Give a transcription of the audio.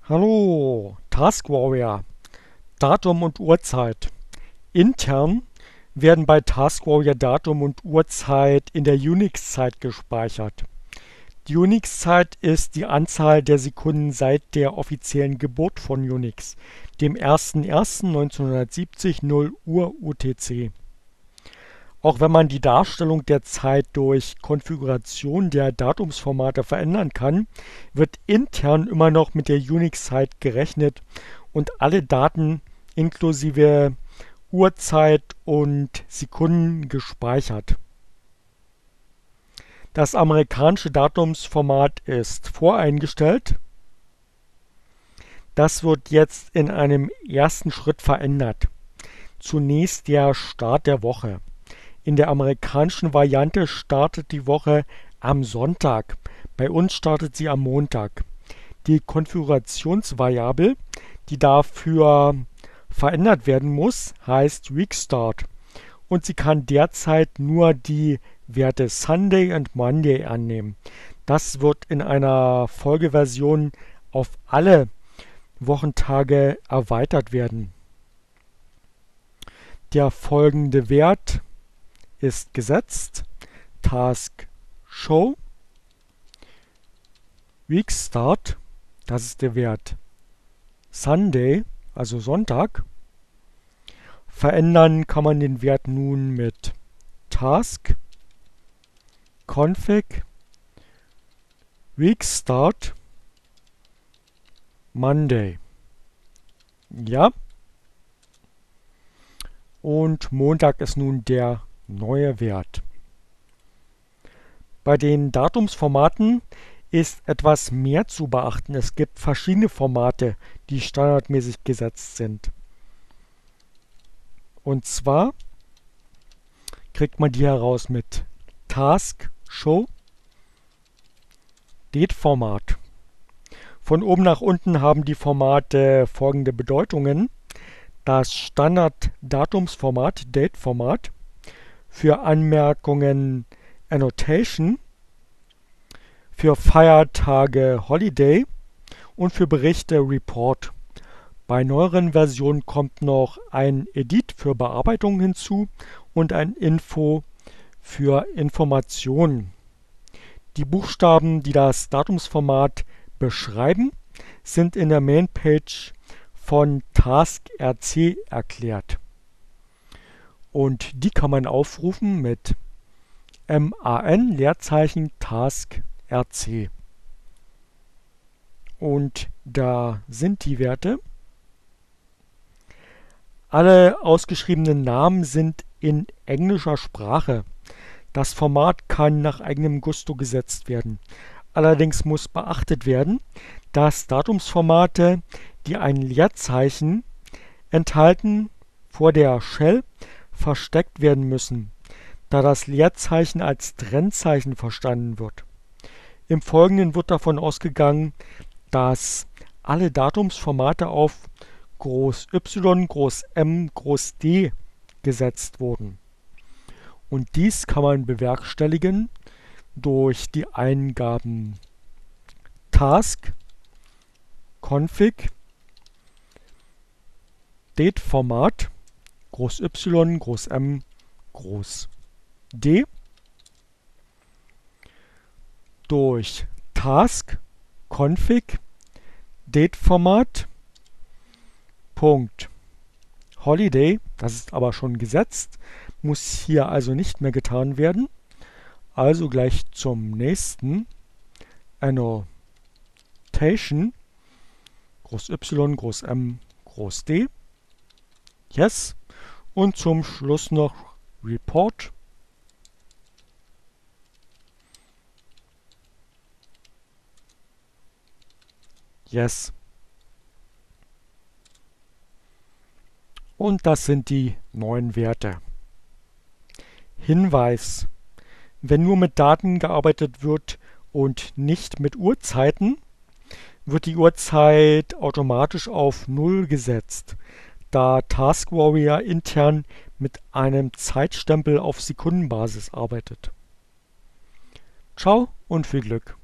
Hallo, Task Warrior, Datum und Uhrzeit. Intern werden bei Task Warrior Datum und Uhrzeit in der Unix-Zeit gespeichert. Die Unix-Zeit ist die Anzahl der Sekunden seit der offiziellen Geburt von Unix, dem 01.01.1970 0 Uhr UTC. Auch wenn man die Darstellung der Zeit durch Konfiguration der Datumsformate verändern kann, wird intern immer noch mit der Unix-Zeit gerechnet und alle Daten inklusive Uhrzeit und Sekunden gespeichert. Das amerikanische Datumsformat ist voreingestellt. Das wird jetzt in einem ersten Schritt verändert. Zunächst der Start der Woche. In der amerikanischen Variante startet die Woche am Sonntag. Bei uns startet sie am Montag. Die Konfigurationsvariable, die dafür verändert werden muss, heißt Weekstart. Und sie kann derzeit nur die Werte Sunday und Monday annehmen. Das wird in einer Folgeversion auf alle Wochentage erweitert werden. Der folgende Wert ist gesetzt. Task Show Week Start, das ist der Wert Sunday, also Sonntag. Verändern kann man den Wert nun mit Task Config Week Start Monday. Ja. Und Montag ist nun der neue Wert. Bei den Datumsformaten ist etwas mehr zu beachten. Es gibt verschiedene Formate, die standardmäßig gesetzt sind. Und zwar kriegt man die heraus mit Task Show Date Format. Von oben nach unten haben die Formate folgende Bedeutungen. Das Standard-Datumsformat, Date-Format, für Anmerkungen Annotation, für Feiertage Holiday und für Berichte Report. Bei neueren Versionen kommt noch ein Edit für Bearbeitung hinzu und ein Info für Informationen. Die Buchstaben, die das Datumsformat beschreiben, sind in der Mainpage von TaskRC erklärt. Und die kann man aufrufen mit MAN Leerzeichen TaskRC. Und da sind die Werte. Alle ausgeschriebenen Namen sind in englischer Sprache. Das Format kann nach eigenem Gusto gesetzt werden. Allerdings muss beachtet werden, dass Datumsformate, die ein Leerzeichen enthalten, vor der Shell versteckt werden müssen, da das Leerzeichen als Trennzeichen verstanden wird. Im Folgenden wird davon ausgegangen, dass alle Datumsformate auf Groß Y, Groß M, Groß D gesetzt wurden. Und dies kann man bewerkstelligen durch die Eingaben Task Config Date Format Groß Y, Groß M, Groß D durch Task Config Date Format Punkt Holiday, das ist aber schon gesetzt, muss hier also nicht mehr getan werden. Also gleich zum nächsten Annotation Groß Y, Groß M, Groß D. Yes. Und zum Schluss noch Report. Yes. Und das sind die neuen Werte. Hinweis: Wenn nur mit Daten gearbeitet wird und nicht mit Uhrzeiten, wird die Uhrzeit automatisch auf 0 gesetzt, da Task Warrior intern mit einem Zeitstempel auf Sekundenbasis arbeitet. Ciao und viel Glück!